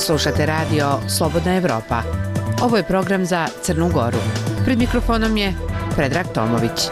Slušate radio Slobodna Evropa. Ovo je program za Crnu Goru. Pred mikrofonom je Predrag Tomović.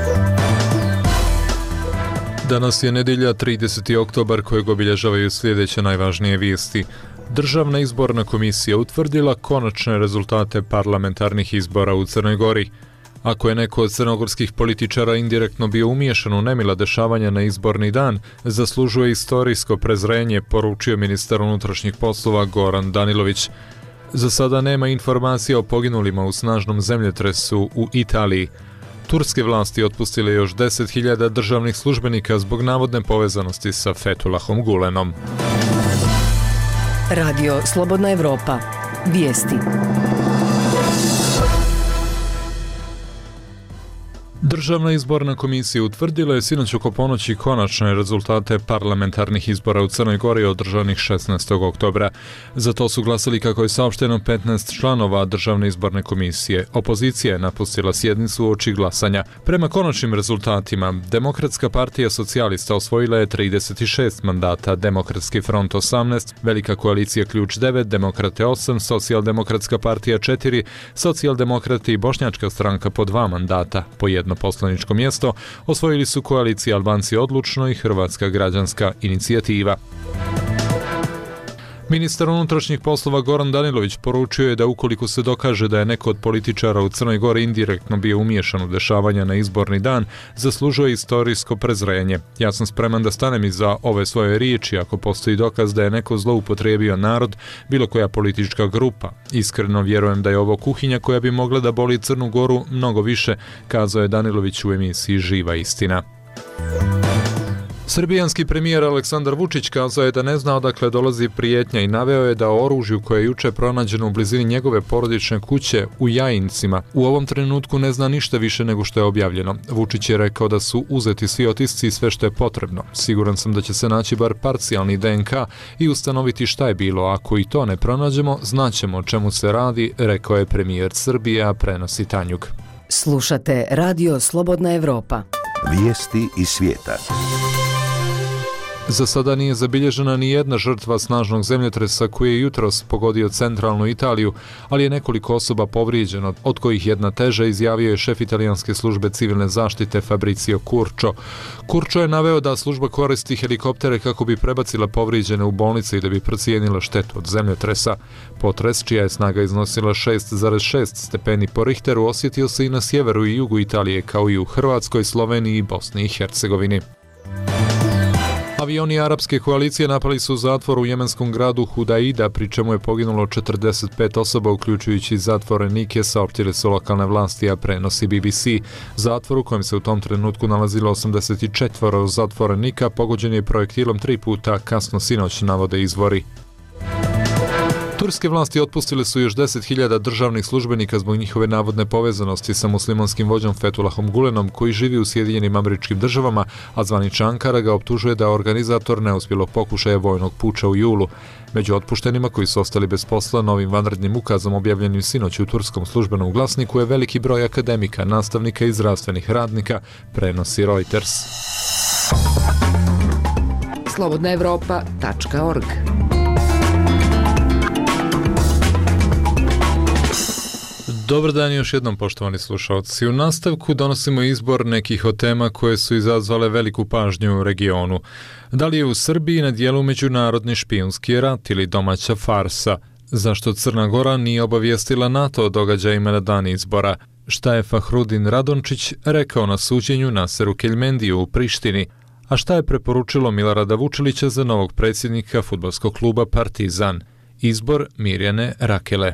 Danas je nedjelja 30. oktobar kojeg obilježavaju sljedeće najvažnije vijesti. Državna izborna komisija utvrdila konačne rezultate parlamentarnih izbora u Crnoj Gori. Ako je neko od crnogorskih političara indirektno bio umiješan u nemila dešavanja na izborni dan, zaslužuje istorijsko prezrenje, poručio ministar unutrašnjih poslova Goran Danilović. Za sada nema informacija o poginulima u snažnom zemljotresu u Italiji. Turske vlasti otpustile još 10.000 državnih službenika zbog navodne povezanosti sa Fethullahom Gulenom. Radio Slobodna Evropa. Vijesti. Državna izborna komisija utvrdila je sinoć oko ponoći konačne rezultate parlamentarnih izbora u Crnoj Gori održanih 16. oktobra. Za to su glasali, kako je saopšteno, 15 članova Državne izborne komisije. Opozicija je napustila sjednicu uoči glasanja. Prema konačnim rezultatima, Demokratska partija socijalista osvojila je 36 mandata, Demokratski front 18, Velika koalicija Ključ 9, Demokrate 8, Socijaldemokratska partija 4, Socijaldemokrati i Bošnjačka stranka po 2 mandata, po jedno poslaničko mjesto osvojili su koalicija Albanci odlučno i Hrvatska građanska inicijativa. Ministar unutrašnjih poslova Goran Danilović poručio je da ukoliko se dokaže da je neko od političara u Crnoj Gori indirektno bio umiješan u dešavanja na izborni dan, zaslužuje istorijsko prezrenje. Ja sam spreman da stanem iza ove svoje riječi ako postoji dokaz da je neko zloupotrijebio narod, bilo koja politička grupa. Iskreno vjerujem da je ovo kuhinja koja bi mogla da boli Crnu Goru mnogo više, kazao je Danilović u emisiji Živa istina. Srbijanski premijer Aleksandar Vučić kazao je da ne zna odakle dolazi prijetnja i naveo je da o oružju koje je juče pronađeno u blizini njegove porodične kuće u Jajincima u ovom trenutku ne zna ništa više nego što je objavljeno. Vučić je rekao da su uzeti svi otisci i sve što je potrebno. Siguran sam da će se naći bar parcijalni DNK i ustanoviti šta je bilo. Ako i to ne pronađemo, znaćemo o čemu se radi, rekao je premijer Srbije, a prenosi Tanjug. Slušate radio Slobodna Evropa. Vijesti iz svijeta. Za sada nije zabilježena ni jedna žrtva snažnog zemljotresa koji je jutros pogodio centralnu Italiju, ali je nekoliko osoba povrijeđeno, od kojih jedna teža, izjavio je šef italijanske službe civilne zaštite Fabrizio Curcio. Curcio je naveo da služba koristi helikoptere kako bi prebacila povrijeđene u bolnice i da bi procijenila štetu od zemljotresa. Potres, čija je snaga iznosila 6,6 stepeni po Richteru, osjetio se i na sjeveru i jugu Italije, kao i u Hrvatskoj, Sloveniji i Bosni i Hercegovini. Avioni arapske koalicije napali su zatvor u jemenskom gradu Hudaida, pri čemu je poginulo 45 osoba, uključujući zatvorenike, saopštile su lokalne vlasti, a prenosi BBC. Zatvor u kojem se u tom trenutku nalazilo 84 zatvorenika pogođen je projektilom 3 puta kasno sinoć, navode izvori. Turske vlasti otpustile su još 10.000 državnih službenika zbog njihove navodne povezanosti sa muslimanskim vođom Fethullahom Gulenom, koji živi u Sjedinjenim Američkim Državama, a zvanična Ankara ga optužuje da je organizator neuspjelog pokušaja vojnog puča u julu. Među otpuštenima koji su ostali bez posla novim vanrednim ukazom objavljenim sinoć u turskom službenom glasniku je veliki broj akademika, nastavnika i zdravstvenih radnika, prenosi Reuters. slobodnaevropa.org. Dobar dan još jednom, poštovani slušalci. U nastavku donosimo izbor nekih od tema koje su izazvale veliku pažnju u regionu. Da li je u Srbiji na dijelu međunarodni špijunski rat ili domaća farsa? Zašto Crna Gora nije obavijestila NATO o događajima na dan izbora? Šta je Fahrudin Radončić rekao na suđenju Naseru Keljmendiju u Prištini? A šta je preporučilo Milorada Vučilića za novog predsjednika fudbalskog kluba Partizan? Izbor Mirjane Rakele.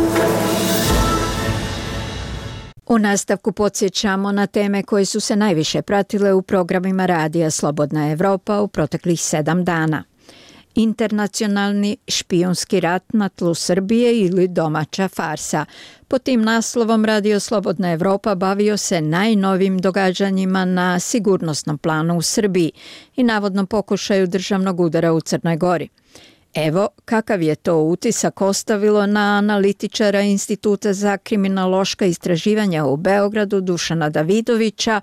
U nastavku podsjećamo na teme koje su se najviše pratile u programima radija Slobodna Evropa u proteklih 7 dana. Internacionalni špijunski rat na tlu Srbije ili domaća farsa. Pod tim naslovom Radio Slobodna Evropa bavio se najnovim događanjima na sigurnosnom planu u Srbiji i navodnom pokušaju državnog udara u Crnoj Gori. Evo kakav je to utisak ostavilo na analitičara Instituta za kriminološka istraživanja u Beogradu Dušana Davidovića,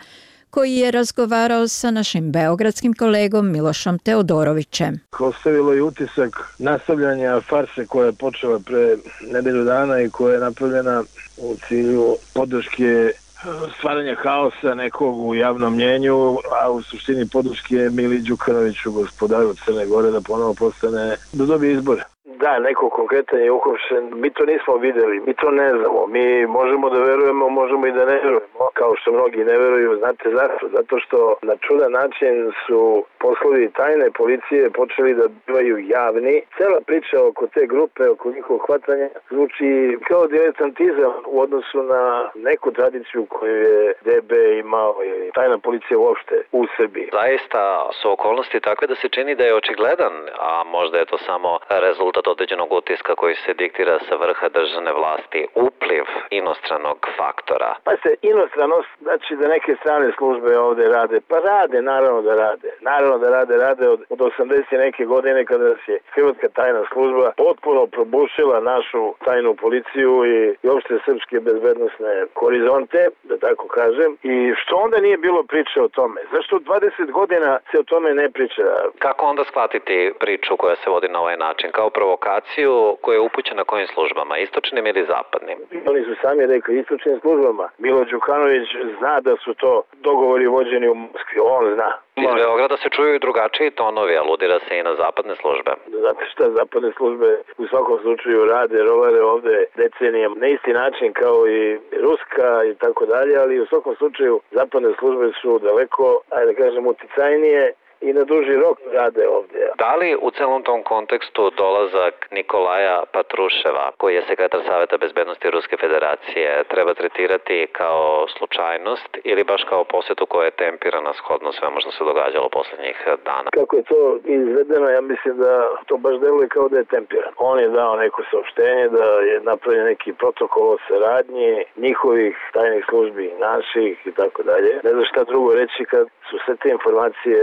koji je razgovarao sa našim beogradskim kolegom Milošom Teodorovićem. Ostavilo je utisak nastavljanja farse koja je počela pre nedelju dana i koja je napravljena u cilju podrške stvaranja haosa nekog u javnom mnjenju, a u suštini podrške Mili Đukanoviću, gospodaru Crne Gore, da ponovo postane, da dobije izbore. Da, neko konkretan je uhapšen. Mi to nismo videli, mi to ne znamo. Mi možemo da verujemo, možemo i da ne verujemo, kao što mnogi ne veruju. Znate zašto? Zato što na čudan način su poslovi tajne policije počeli da bivaju javni. Cela priča oko te grupe, oko njihovog hvatanja, zvuči kao diletantizam u odnosu na neku tradiciju koju je DB imao i tajna policija uopšte u Srbiji. Zaista su okolnosti takve da se čini da je očigledan, a možda je to samo rezultat određenog utiska koji se diktira sa vrha državne vlasti, upliv inostranog faktora. Pa se inostranost, znači da neke strane službe ovde rade, pa rade, naravno da rade. Naravno da rade od 80 neke godine kada se hrvatska tajna služba potpuno probušila našu tajnu policiju i uopšte srpske bezbednosne horizonte, da tako kažem. I što onda nije bilo priče o tome? Zašto 20 godina se o tome ne priča? Kako onda shvatiti priču koja se vodi na ovaj način? Kao provokaciju koja je upućena kojim službama, istočnim ili zapadnim? Oni su sami rekli istočnim službama. Milo Đukanović zna da su to dogovori vođeni u Moskvi, on zna. Iz Beograda se čuju i drugačiji tonovi, aludira se i na zapadne službe. Znate šta, zapadne službe u svakom slučaju rade, rovare ovde decenijama na isti način kao i ruska i tako dalje, ali u svakom slučaju zapadne službe su daleko, ajde da kažem, uticajnije i na duži rok rade ovdje. Da li u celom tom kontekstu dolazak Nikolaja Patruševa, koji je sekretar Saveta bezbednosti Ruske federacije, treba tretirati kao slučajnost ili baš kao posjetu koja je tempirana shodno svemu što se događalo posljednjih dana? Kako je to izvedeno, ja mislim da to baš deluje kao da je tempiran. On je dao neko saopštenje da je napravljen neki protokol o saradnji njihovih tajnih službi, naših i tako dalje. Ne znam šta drugo reći kad su sve te informacije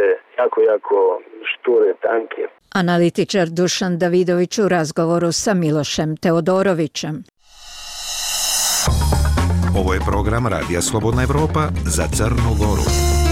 jako šture, tanke. Analitičar Dušan Davidović u razgovoru sa Milošem Teodorovićem. Ovo je program Radija Slobodna Evropa za Crnu Goru.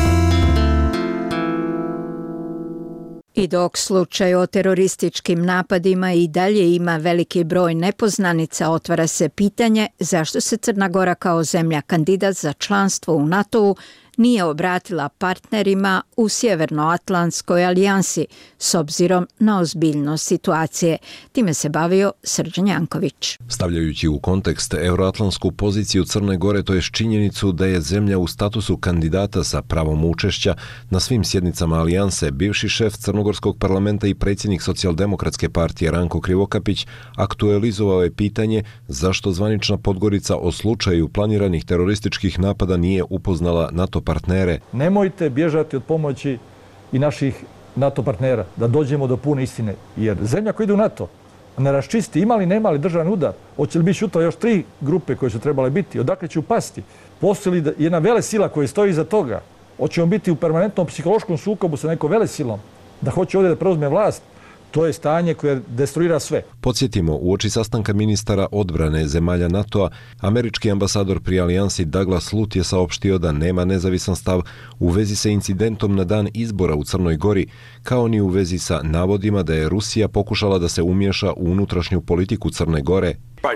I dok slučaj o terorističkim napadima i dalje ima veliki broj nepoznanica, otvara se pitanje zašto se Crna Gora kao zemlja kandidat za članstvo u NATO-u nije obratila partnerima u Sjevernoatlantskoj alijansi s obzirom na ozbiljnost situacije. Time se bavio Srđan Janković. Stavljajući u kontekst euroatlantsku poziciju Crne Gore, to je činjenicu da je zemlja u statusu kandidata sa pravom učešća na svim sjednicama alijanse, bivši šef Crnogorskog parlamenta i predsjednik Socijaldemokratske partije Ranko Krivokapić aktualizovao je pitanje zašto zvanična Podgorica o slučaju planiranih terorističkih napada nije upoznala NATO partnere. Nemojte bježati od pomoći i naših NATO partnera, da dođemo do pune istine. Jer zemlja koja ide u NATO ne raščisti ima li, nema li državni udar, hoće li biti sutra još 3 grupe koje su trebale biti, odakle će upasti, postoji li jedna velesila koja stoji iza toga, hoćemo biti u permanentnom psihološkom sukobu sa nekom velesilom, da hoće ovdje da preuzme vlast. To je stanje koje destruira sve. Podsjetimo, uoči sastanka ministara odbrane zemalja NATO-a, američki ambasador pri alijansi Douglas Lut je saopštio da nema nezavisan stav u vezi sa incidentom na dan izbora u Crnoj Gori, kao ni u vezi sa navodima da je Rusija pokušala da se umiješa u unutrašnju politiku Crne Gore.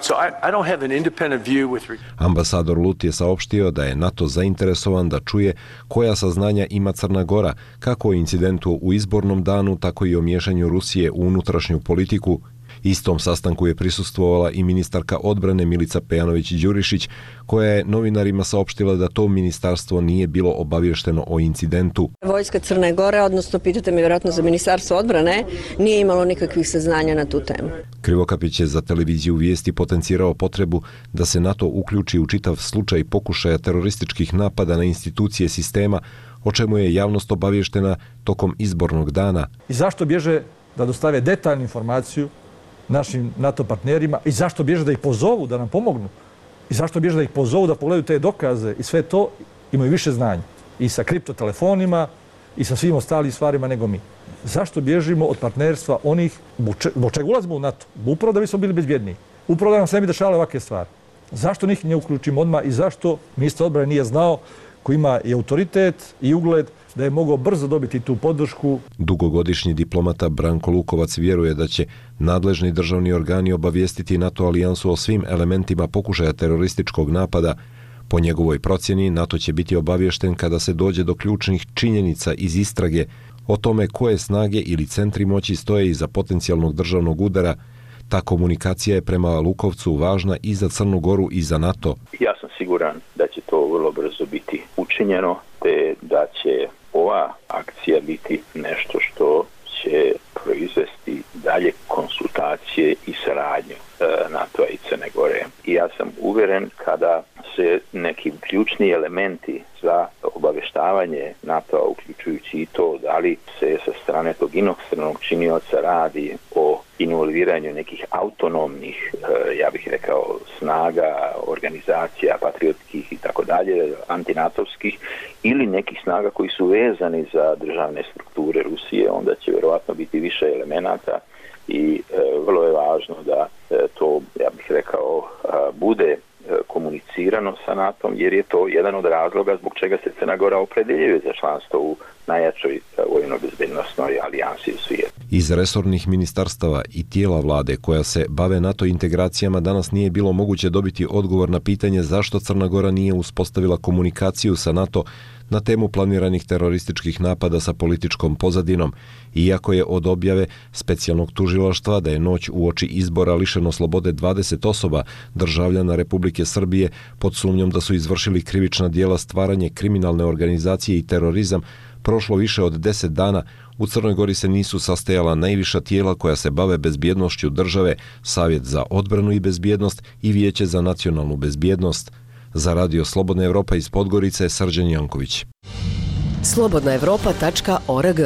Ambasador Lut je saopštio da je NATO zainteresovan da čuje koja saznanja ima Crna Gora, kako o incidentu u izbornom danu, tako i o miješanju Rusije u unutrašnju politiku. Istom sastanku je prisustvovala i ministarka odbrane Milica Pejanović-Đurišić, koja je novinarima saopštila da to ministarstvo nije bilo obavješteno o incidentu. Vojska Crne Gore, odnosno pitate me vjerojatno za ministarstvo odbrane, nije imalo nikakvih saznanja na tu temu. Krivokapić je za televiziju Vijesti potencirao potrebu da se NATO uključi u čitav slučaj pokušaja terorističkih napada na institucije sistema, o čemu je javnost obavještena tokom izbornog dana. I zašto bježe da dostave detaljnu informaciju našim NATO partnerima i zašto bježe da ih pozovu da nam pomognu i zašto bježe da ih pozovu da pogledaju te dokaze i sve to, imaju više znanja i sa kriptotelefonima i sa svim ostalim stvarima nego mi. Zašto bježimo od partnerstva onih, zbog čega ulazimo u NATO? Upravo da bismo bili bezbjedniji. Upravo da nam se ne bi dešavale ovakve stvari. Zašto njih ne uključimo odmah i zašto ministar odbrane nije znao koji ima i autoritet i ugled, da je mogao brzo dobiti tu podršku. Dugogodišnji diplomata Branko Lukovac vjeruje da će nadležni državni organi obavijestiti NATO alijansu o svim elementima pokušaja terorističkog napada. Po njegovoj procjeni, NATO će biti obaviješten kada se dođe do ključnih činjenica iz istrage o tome koje snage ili centri moći stoje iza potencijalnog državnog udara. Ta komunikacija je prema Lukovcu važna i za Crnu Goru i za NATO. Ja sam siguran da će to vrlo brzo biti učinjeno, te da će ova akcija biti nešto što će proizvesti dalje konsultacije i saradnju NATO-a i Crne Gore. I ja sam uvjeren kada se neki ključni elementi za obavještavanje NATO-a, uključujući i to da li se sa strane tog inostranog činioca radi o involviranju nekih autonomnih, ja bih rekao, snaga, organizacija, patriotskih i tako dalje, antinatovskih, ili nekih snaga koji su vezani za državne strukture Rusije, onda će vjerovatno biti više elemenata i vrlo je važno da to, ja bih rekao, bude komunicirano sa NATO-om, jer je to jedan od razloga zbog čega se Crna Gora opredeljuje za članstvo u najjačoj vojno-bezbednosnoj alijansi u svijetu. Iz resornih ministarstava i tijela vlade koja se bave NATO integracijama danas nije bilo moguće dobiti odgovor na pitanje zašto Crna Gora nije uspostavila komunikaciju sa NATO na temu planiranih terorističkih napada sa političkom pozadinom, iako je od objave specijalnog tužilaštva da je noć uoči izbora lišeno slobode 20 osoba, državljana Republike Srbije, pod sumnjom da su izvršili krivična djela stvaranje kriminalne organizacije i terorizam, prošlo više od 10 dana, u Crnoj Gori se nisu sastajala najviša tijela koja se bave bezbjednošću države, Savjet za odbranu i bezbjednost i Vijeće za nacionalnu bezbjednost. Za Radio Slobodna Evropa iz Podgorice, Srđan Janković. slobodnaevropa.org.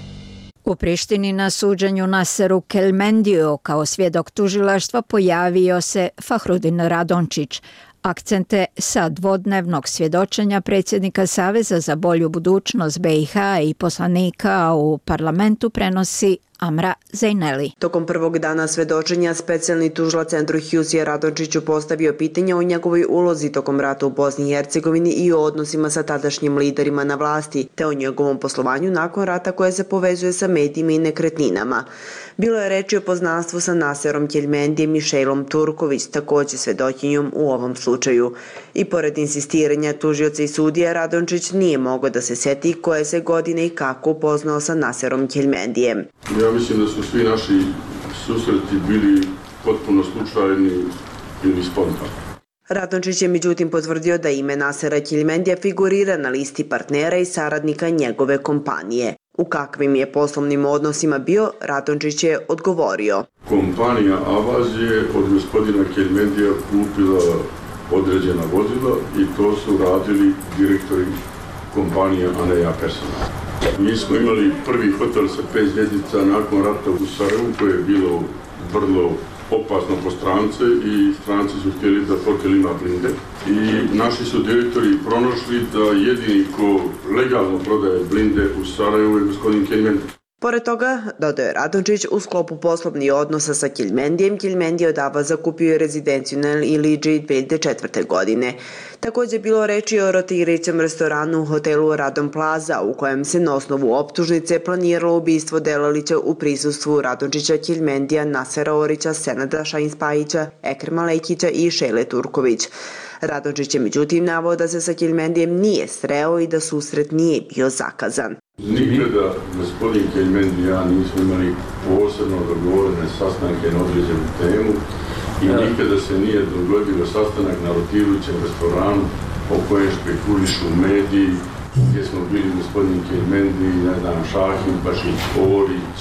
U Prištini na suđenju Naseru Kelmendiju kao svjedok tužilaštva pojavio se Fahrudin Radončić. Akcente sa dvodnevnog svjedočenja predsjednika Saveza za bolju budućnost BiH i poslanika u parlamentu prenosi Amra Zejneli. Tokom prvog dana svedočenja specijalni tužilac Centru Hjusija Radončiću postavio pitanje o njegovoj ulozi tokom rata u Bosni i Hercegovini i o odnosima sa tadašnjim liderima na vlasti, te o njegovom poslovanju nakon rata koje se povezuje sa medijima i nekretninama. Bilo je reči o poznanstvu sa Naserom Kelmendijem i Šejlom Turković, također svedočenjom u ovom slučaju. I pored insistiranja tužioca i sudija, Radončić nije mogao da se seti koje se godine i kako upoznao sa Naserom Kelmendijem. Ja mislim da su svi naši susreti bili potpuno slučajni ili spontani. Radončić je međutim potvrdio da ime Nasera Kelmendija figurira na listi partnera i saradnika njegove kompanije. U kakvim je poslovnim odnosima bio, Radončić je odgovorio. Kompanija Avaz je od gospodina Kelmendija kupila određena vozila i to su radili direktori kompanije, a ne ja personalno. Mi smo imali prvi hotel sa 5 zvjezdica nakon rata u Sarajevu, koje je bilo vrlo opasno po strance i stranci su htjeli da hotel ima blinde. I naši su direktori pronašli da jedini ko legalno prodaje blinde u Sarajevu je gospodin Kelmendi. Pored toga, dodao je Radončić, u sklopu poslovnih odnosa sa Kelmendijem, Kelmendija od Avaza kupio je rezidenciju na Iliđi 2004. godine. Također bilo reči o rotirajućem restoranu u hotelu Radom Plaza, u kojem se na osnovu optužnice planiralo ubistvo Delalića u prisustvu Radončića, Kelmendija, Nasera Orića, Senada Šahin-Spajića, Ekrema Lekića i Šejle Turković. Radončić je međutim naveo da se sa Kelmendijem nije sreo i da susret nije bio zakazan. Nikada gospodin Kelmendi i ja nismo imali posebno dogovorene sastanke na određenu temu i nikada se nije dogodio sastanak na rotirajućem restoranu o kojem špekulišu mediji, gdje smo bili gospodin Kelmendi, Šahin, Bašić, Orić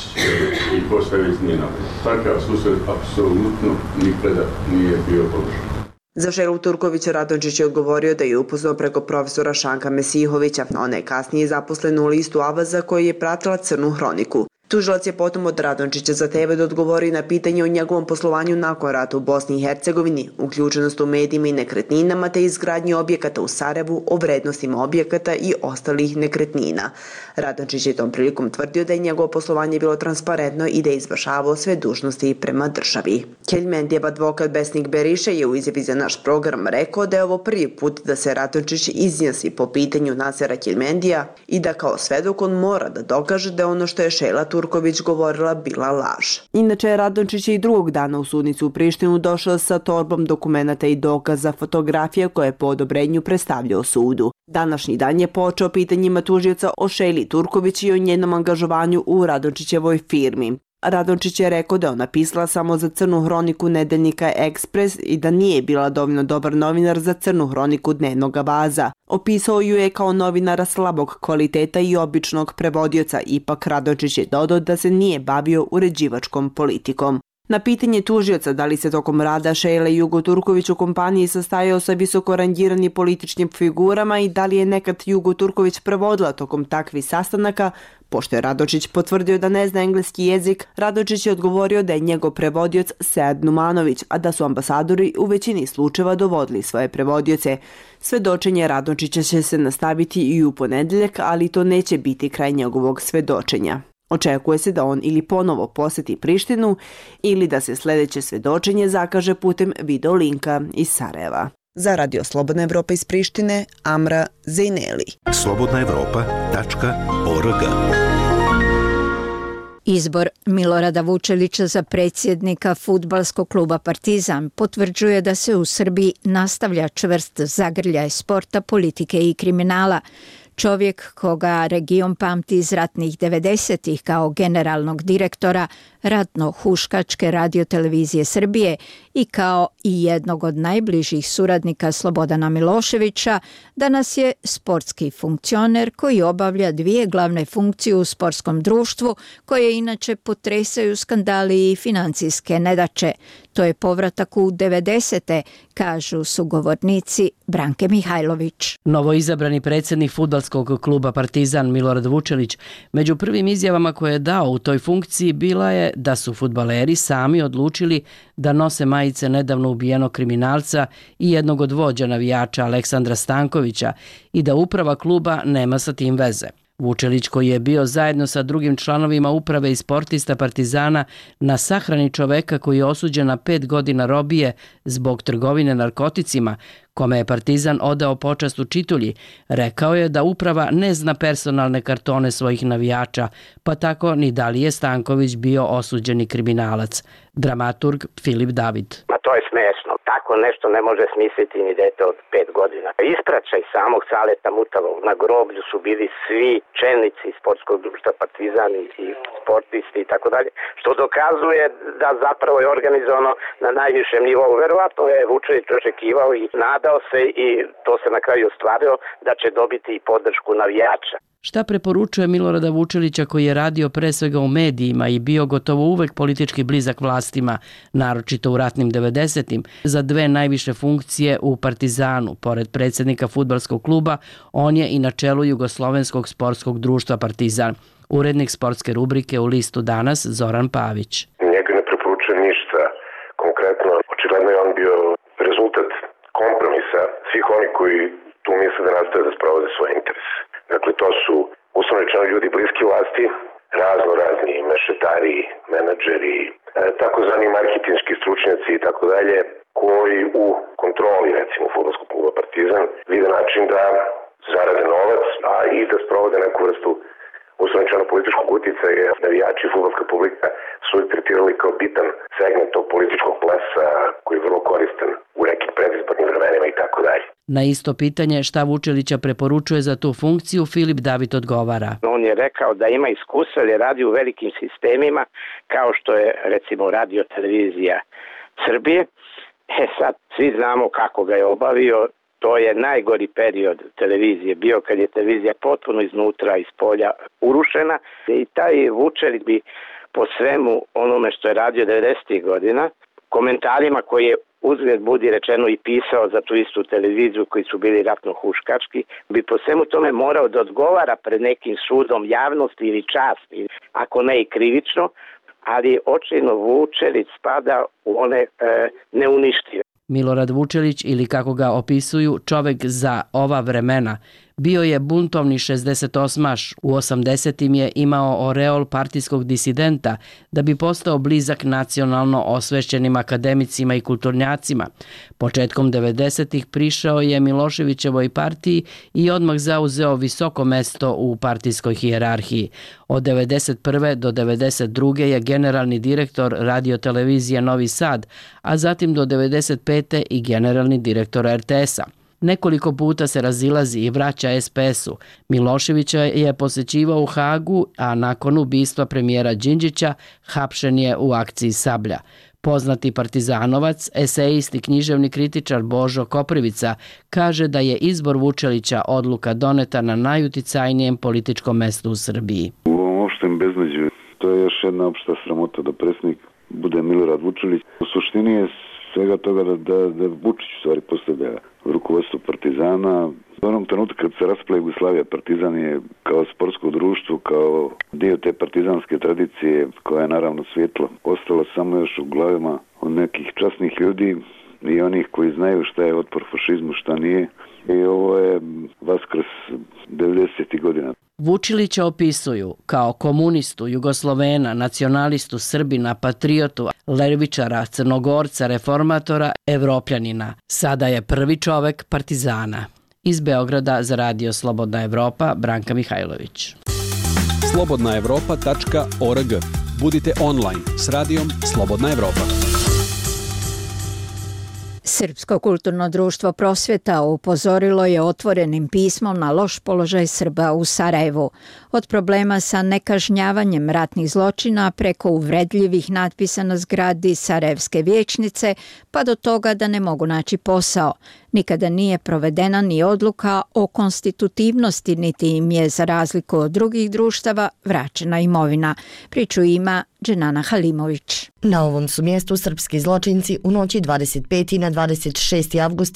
i ko sve već nije napravio. Takav susret apsolutno nikada nije bio podržan. Za Šejlu Turkovića Radončić je odgovorio da je upoznao preko profesora Šanka Mesihovića. Ona je kasnije zaposlen u listu Avaza koji je pratila Crnu hroniku. Tužilac je potom od Radončića zahtevao da odgovori na pitanje o njegovom poslovanju nakon rata u Bosni i Hercegovini, uključenost u medijima i nekretninama te izgradnji objekata u Sarajevu, o vrednostima objekata i ostalih nekretnina. Radončić je tom prilikom tvrdio da je njegovo poslovanje bilo transparentno i da je izvršavao sve dužnosti prema državi. Keljmendijev advokat Besnik Beriša je u izjavi za naš program rekao da je ovo prvi put da se Radončić izjasni po pitanju Nasera Keljmendija i da kao svedok on mora da dokaže da ono što je Šejla Turković govorila bila laž. Inače, Radončić je i drugog dana u sudnicu u Prištinu došao sa torbom dokumenata i dokaza fotografija koje je po odobrenju predstavljao sudu. Današnji dan je počeo pitanjima tužioca o Šejli Turković i o njenom angažovanju u Radončićevoj firmi. Radončić je rekao da je ona pisala samo za crnu hroniku nedeljnika Ekspres i da nije bila dovoljno dobar novinar za crnu hroniku dnevnog Avaza. Opisao ju je kao novinara slabog kvaliteta i običnog prevodioca, ipak Radončić je dodao da se nije bavio uređivačkom politikom. Na pitanje tužioca da li se tokom rada Šejle Jugo Turković u kompaniji sastajao sa visoko rangiranim političkim figurama i da li je nekad Jugo Turković prevodila tokom takvih sastanaka, pošto je Radončić potvrdio da ne zna engleski jezik, Radončić je odgovorio da je njegov prevodioc Sead Numanović, a da su ambasadori u većini slučajeva dovodili svoje prevodioce. Svedočenje Radončića će se nastaviti i u ponedeljak, ali to neće biti kraj njegovog svedočenja. Očekuje se da on ili ponovo poseti Prištinu ili da se sljedeće svedočenje zakaže putem video linka iz Sarajeva. Za Radio Slobodna Evropa iz Prištine, Amra Zejneli. slobodnaevropa.org. Izbor Milorada Vučelića za predsjednika fudbalskog kluba Partizan potvrđuje da se u Srbiji nastavlja čvrst zagrljaj sporta, politike i kriminala. Čovjek koga region pamti iz ratnih 90-ih kao generalnog direktora ratno-huškačke radiotelevizije Srbije i kao i jednog od najbližih suradnika Slobodana Miloševića, danas je sportski funkcioner koji obavlja dvije glavne funkcije u sportskom društvu koje inače potresaju skandali i financijske nedaće. To je povratak u 90-te, kažu sugovornici Branke Mihajlović. Novoizabrani predsjednik fudbalskog kluba Partizan Milorad Vučelić među prvim izjavama koje je dao u toj funkciji bila je da su fudbaleri sami odlučili da nose majice nedavno ubijenog kriminalca i jednog od vođa navijača Aleksandra Stankovića i da uprava kluba nema sa tim veze. Vučelić, koji je bio zajedno sa drugim članovima uprave i sportista Partizana na sahrani čoveka koji je osuđen na 5 godina robije zbog trgovine narkoticima, kome je Partizan odao počast u Čitulji, rekao je da uprava ne zna personalne kartone svojih navijača, pa tako ni da li je Stanković bio osuđeni kriminalac. Dramaturg Filip David. To je smešno. Tako nešto ne može smisliti ni dete od 5 godina. Ispraćaj samog Saleta Mutavog. Na groblju su bili svi čelnici sportskog društva Partizan i sportisti i tako dalje, što dokazuje da zapravo je organizovano na najvišem nivou. Verovatno je Vučelić očekivao i nadao se i to se na kraju ostvarilo da će dobiti i podršku navijača. Šta preporučuje Milorada Vučelića koji je radio pre svega u medijima i bio gotovo uvek politički blizak vlastima, naročito u ratnim 90-im, za dve najviše funkcije u Partizanu. Pored predsjednika fudbalskog kluba, on je i na čelu Jugoslovenskog sportskog društva Partizan. Urednik sportske rubrike u Listu danas Zoran Pavić. Njega ne preporučujem ništa konkretno. Očigledno je on bio rezultat kompromisa svih oni koji tu misle da nastoje da sprovode svoje interese. Dakle, to su uslovno rečeno ljudi bliski vlasti, razni mešetari, menadžeri, takozvani marketinški stručnjaci i tako dalje, koji u kontroli, recimo, fudbalskog kluba Partizan vide način da zarade novac, a i da sprovode neku vrstu uslovno rečeno političkog utjecaja, jer navijači i fudbalska publika su tretirali kao bitan segment tog političkog plesa koji je vrlo koristan u nekim predizbornim vremenima i tako dalje. Na isto pitanje šta Vučelića preporučuje za tu funkciju, Filip David odgovara. On je rekao da ima iskustva jer radi u velikim sistemima kao što je recimo radio televizija Srbije. Sad svi znamo kako ga je obavio. To je najgori period televizije bio kad je televizija potpuno iznutra, iz polja urušena. I taj Vučelić bi po svemu onome što je radio 90. godina, komentarima koje je uzgled budi rečeno i pisao za tu istu televiziju koji su bili ratno huškački, bi po svemu tome morao da odgovara pred nekim sudom javnosti ili časti, ako ne i krivično, ali očajno Vučelić spada u one neuništive. Milorad Vučelić, ili kako ga opisuju, čovek za ova vremena, bio je buntovni 68-aš, u 80-im je imao oreol partijskog disidenta da bi postao blizak nacionalno osvešćenim akademicima i kulturnjacima. Početkom 90-ih prišao je Miloševićevoj partiji i odmah zauzeo visoko mesto u partijskoj hijerarhiji. Od 91. do 92. je generalni direktor radiotelevizije Novi Sad, a zatim do 95. i generalni direktor RTS-a. Nekoliko puta se razilazi i vraća SPS-u. Miloševića je posećivao u Hagu, a nakon ubistva premijera Đinđića hapšen je u akciji Sablja. Poznati partizanovac, esejist i književni kritičar Božo Koprivica kaže da je izbor Vučelića odluka doneta na najuticajnijem političkom mestu u Srbiji. U ovom opštem beznađu to je još jedna opšta sramota da predsjednik bude Milorad Vučelić. U suštini je svega toga da Vučić u stvari postavlja rukovodstvo Partizana. U onom trenutku kad se raspala Jugoslavija, Partizan je kao sportsko društvo, kao dio te partizanske tradicije, koja je naravno svjetlo, ostala samo još u glavama od nekih časnih ljudi i onih koji znaju šta je otpor fašizmu, šta nije. I ovo je vaskrs 90. godina. Vučilića opisuju kao komunistu, Jugoslovena, nacionalistu, Srbina, patriotu, levičara, Crnogorca, reformatora, Evropljanina. Sada je prvi čovek Partizana. Iz Beograda za Radio Slobodna Evropa, Branka Mihajlović. slobodnaevropa.org. Budite online s radijom Slobodna Evropa. Srpsko kulturno društvo Prosvjeta upozorilo je otvorenim pismom na loš položaj Srba u Sarajevu. Od problema sa nekažnjavanjem ratnih zločina preko uvredljivih natpisa na zgradi Sarajevske vijećnice pa do toga da ne mogu naći posao. Nikada nije provedena ni odluka o konstitutivnosti, niti im je, za razliku od drugih društava, vraćena imovina. Priču ima Dženana Halimović. Na ovom su mjestu srpski zločinci u noći 25. na 26. avgust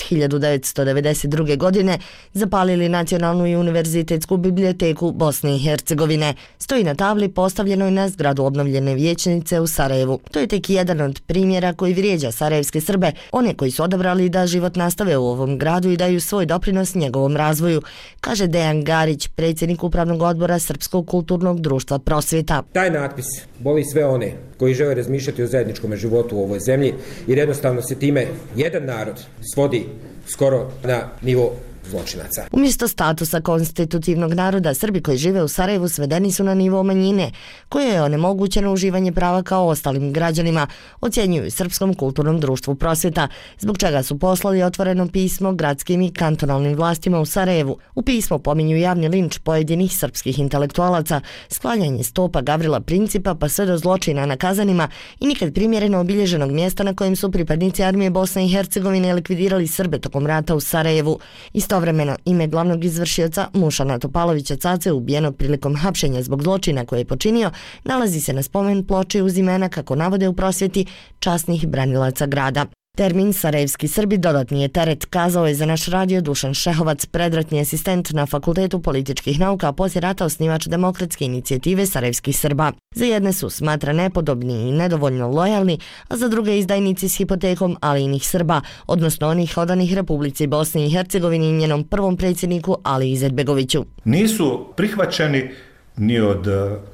1992. godine zapalili Nacionalnu i univerzitetsku biblioteku Bosne i Hercegovine. Stoji na tabli postavljenoj na zgradu obnovljene vijećnice u Sarajevu. To je tek jedan od primjera koji vrijeđa sarajevske Srbe, one koji su odabrali da život nastave u ovom gradu i daju svoj doprinos njegovom razvoju, kaže Dejan Garić, predsjednik Upravnog odbora Srpskog kulturnog društva Prosvjeta. Taj natpis boli sve one koji žele razmišljati o zajedničkom životu u ovoj zemlji, jer jednostavno se time jedan narod svodi skoro na nivo zločinaca. Umjesto statusa konstitutivnog naroda, Srbi koji žive u Sarajevu svedeni su na nivo manjine, koje je onemogućeno uživanje prava kao ostalim građanima, ocjenjuju Srpskom kulturnom društvu Prosvjeta, zbog čega su poslali otvoreno pismo gradskim i kantonalnim vlastima u Sarajevu. U pismu pominju javni linč pojedinih srpskih intelektualaca, sklanjanje stopa Gavrila Principa pa sve do zločina na Kazanima i nikad primjereno obilježenog mjesta na kojem su pripadnici armije Bosne i Hercegovine likvidirali Srbe tokom rata u Sarajevu. Istovremeno, ime glavnog izvršioca Mušana Topalovića Cace, ubijeno prilikom hapšenja zbog zločina koje je počinio, nalazi se na spomen ploči uz imena, kako navode u Prosvjeti, časnih branilaca grada. Termin sarajevski Srbi dodatni je teret, kazao je za naš radio Dušan Šehovac, predratni asistent na Fakultetu političkih nauka, a poslije rata osnivač demokratske inicijative sarajevskih Srba. Za jedne su smatra nepodobni i nedovoljno lojalni, a za druge izdajnici s hipotekom Alijinih Srba, odnosno onih odanih Republici Bosni i Hercegovini i njenom prvom predsjedniku Ali Izetbegoviću. Nisu prihvaćeni ni od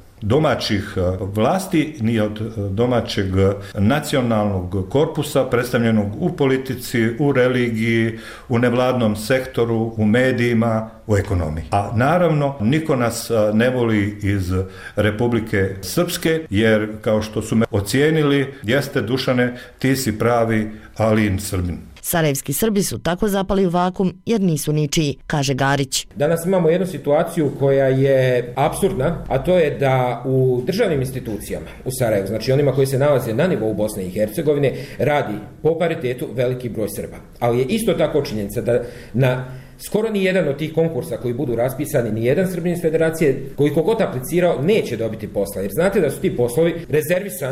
domaćih vlasti, ni od domaćeg nacionalnog korpusa predstavljenog u politici, u religiji, u nevladnom sektoru, u medijima, u ekonomiji. A naravno, niko nas ne voli iz Republike Srpske, jer kao što su me ocijenili, jeste Dušane, ti si pravi Alijin Srbin. Sarajevski Srbi su tako zapali u vakum jer nisu ničiji, kaže Garić. Danas imamo jednu situaciju koja je apsurdna, a to je da u državnim institucijama u Sarajevu, znači onima koji se nalaze na nivou Bosne i Hercegovine, radi po paritetu veliki broj Srba. Ali je isto tako činjenica da na skoro ni jedan od tih konkursa koji budu raspisani, ni jedan Srbin iz federacije koji kogod aplicirao neće dobiti posla. Jer znate da su ti poslovi rezervisani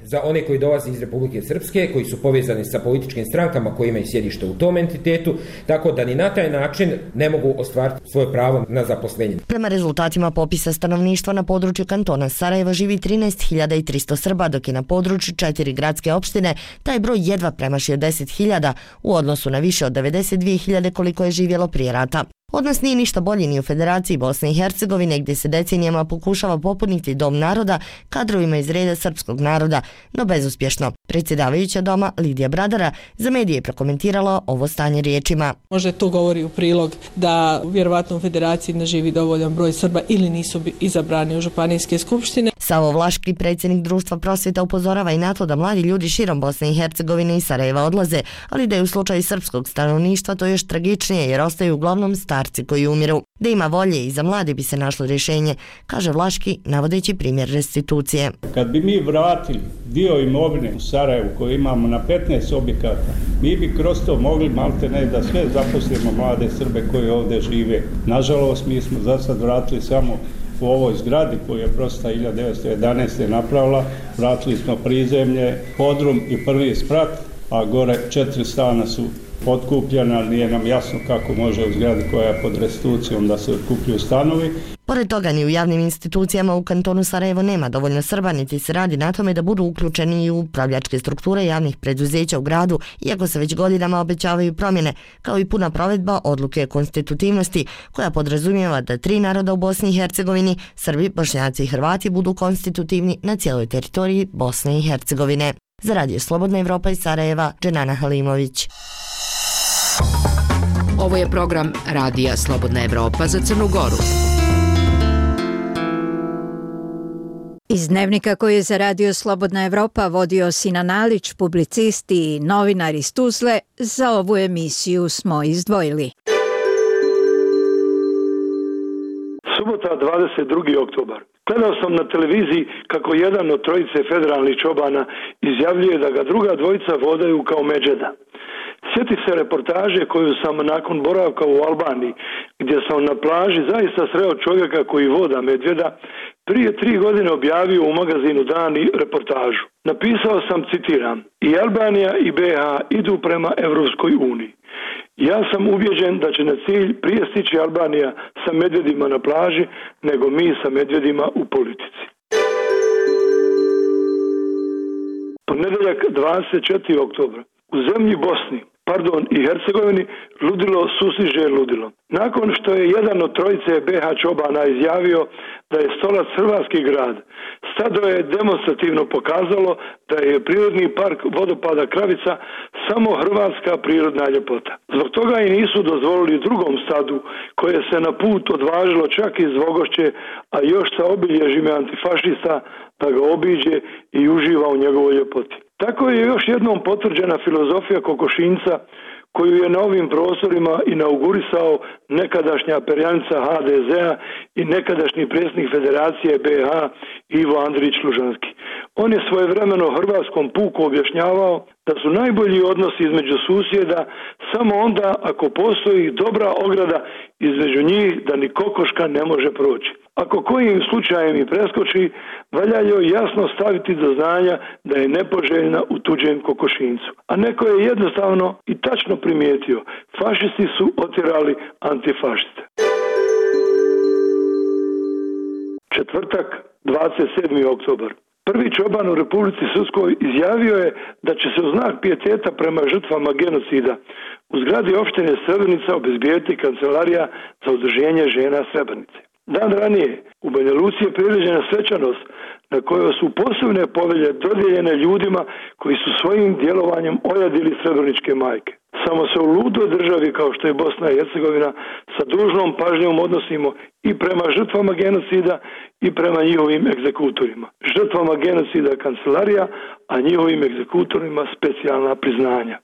za one koji dolaze iz Republike Srpske, koji su povezani sa političkim strankama koji imaju sjedište u tom entitetu, tako da ni na taj način ne mogu ostvariti svoje pravo na zaposlenje. Prema rezultatima popisa stanovništva na području kantona Sarajevo živi 13.300 Srba, dok je na području 4 gradske opštine taj broj jedva premašio 10.000 u odnosu na više od 92.000 koliko je živjelo prije rata. Odnos nije ništa bolji ni u Federaciji Bosne i Hercegovine, gdje se decenijama pokušava popuniti dom naroda kadrovima iz reda srpskog naroda, no bezuspješno. Predsjedavajuća doma Lidija Bradara za medije je prokomentirala ovo stanje riječima. Možda to govori u prilog da vjerovatno u Federaciji ne živi dovoljan broj Srba ili nisu izabrani u županijske skupštine. Savo Vlaški, predsjednik Društva prosvjeta, upozorava i na to da mladi ljudi širom Bosne i Hercegovine i Sarajeva odlaze, ali da je u slučaju srpskog stanovništva to još tragičnije jer ostaju uglavnom starci koji umiru. Da ima volje i za mlade bi se našlo rješenje, kaže Vlaški, navodeći primjer restitucije. Kad bi mi vratili dio imovine u Sarajevu koju imamo na 15 objekata, mi bi kroz to mogli maltene da sve zaposlimo mlade Srbe koji ovdje žive. Nažalost, mi smo za sad vratili samo u ovoj zgradi koju je prosta 1911. napravila, vratili smo prizemlje, podrum i prvi sprat, a gore 4 stana su otkupljena, nije nam jasno kako može u zgradi koja je pod restitucijom da se otkupljuju stanovi. Pored toga, ni u javnim institucijama u kantonu Sarajevo nema dovoljno Srba, niti se radi na tome da budu uključeni i u upravljačke strukture javnih preduzeća u gradu, iako se već godinama obećavaju promjene, kao i puna provedba odluke konstitutivnosti, koja podrazumijeva da 3 naroda u Bosni i Hercegovini, Srbi, Bošnjaci i Hrvati, budu konstitutivni na cijeloj teritoriji Bosne i Hercegovine. Za Radio Slobodna Evropa iz Sarajeva, Dženana Halimović. Ovo je program Radija Slobodna Evropa za Crnu Goru. Iz dnevnika koji je za Radio Slobodna Evropa vodio Sinan Alić, publicist i novinar iz Tuzle, za ovu emisiju smo izdvojili. Subota, 22. oktobar. Gledao sam na televiziji kako jedan od trojice federalnih čobana izjavljuje da ga druga dvojica vodaju kao međeda. Sjeti se reportaže koju sam nakon boravka u Albaniji, gdje sam na plaži zaista sreo čovjeka koji voda medvjeda, prije 3 godine objavio u magazinu Dani reportažu. Napisao sam, citiram, i Albanija i BiH idu prema Evropskoj uniji. Ja sam ubjeđen da će na cilj prije stići Albanija sa medvjedima na plaži, nego mi sa medvjedima u politici. Ponedjeljak, 24. oktobra. U zemlji Bosni, i Hercegovini, ludilo sustiže ludilo. Nakon što je jedan od trojice BiH čobana izjavio da je Stolac hrvatski grad, stado je demonstrativno pokazalo da je prirodni park vodopada Kravica samo hrvatska prirodna ljepota. Zbog toga i nisu dozvolili drugom stadu koje se na put odvažilo čak iz Vogošće, a još sa obilježime antifašista, da ga obiđe i uživa u njegovoj ljepoti. Tako je još jednom potvrđena filozofija kokošinca koju je na ovim prostorima inaugurisao nekadašnja perjanica HDZ-a i nekadašnji predsjednik Federacije BiH Ivo Andrić Lužanski. On je svojevremeno hrvatskom puku objašnjavao da su najbolji odnosi između susjeda samo onda ako postoji dobra ograda između njih da ni kokoška ne može proći. Ako kojim slučajem i preskoči, valja joj jasno staviti do znanja da je nepoželjna u tuđem kokošincu. A neko je jednostavno i tačno primijetio, fašisti su otjerali antifašiste. Četvrtak, 27. oktobar. Prvi čoban u Republici Srpskoj izjavio je da će se u znak pijeteta prema žrtvama genocida u zgradi opštine Srebrenica obezbijediti kancelarija za udruženje žena Srebrenice. Dan ranije u Banja Luci je priređena svečanost na kojoj su posebne povelje dodijeljene ljudima koji su svojim djelovanjem ojadili srebreničke majke. Samo se u ludoj državi kao što je Bosna i Hercegovina sa dužnom pažnjom odnosimo i prema žrtvama genocida i prema njihovim egzekutorima. Žrtvama genocida kancelarija, a njihovim egzekutorima specijalna priznanja.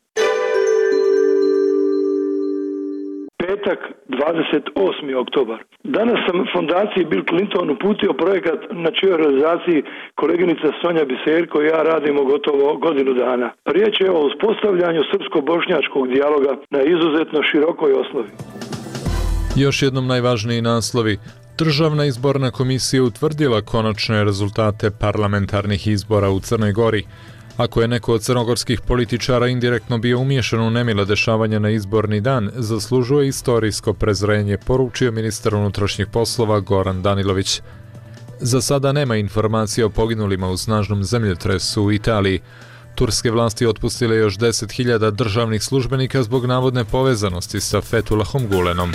Petak, 28. oktobar. Danas sam fondaciji Bill Clinton uputio projekat na čijoj realizaciji koleginica Sonja Biserko i ja radimo gotovo godinu dana. Riječ je o uspostavljanju srpsko-bošnjačkog dijaloga na izuzetno širokoj osnovi. Još jednom najvažniji naslovi. Državna izborna komisija utvrdila konačne rezultate parlamentarnih izbora u Crnoj Gori. Ako je neko od crnogorskih političara indirektno bio umiješan u nemila dešavanja na izborni dan, zaslužuje istorijsko prezrenje, poručio ministar unutrašnjih poslova Goran Danilović. Za sada nema informacije o poginulima u snažnom zemljotresu u Italiji. Turske vlasti otpustile još 10.000 državnih službenika zbog navodne povezanosti sa Fethullahom Gulenom.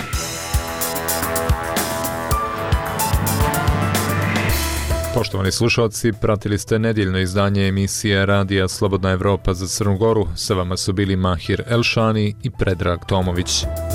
Poštovani slušalci, pratili ste nedjeljno izdanje emisije Radija Slobodna Evropa za Crnu Goru. Sa vama su bili Mahir Elšani i Predrag Tomović.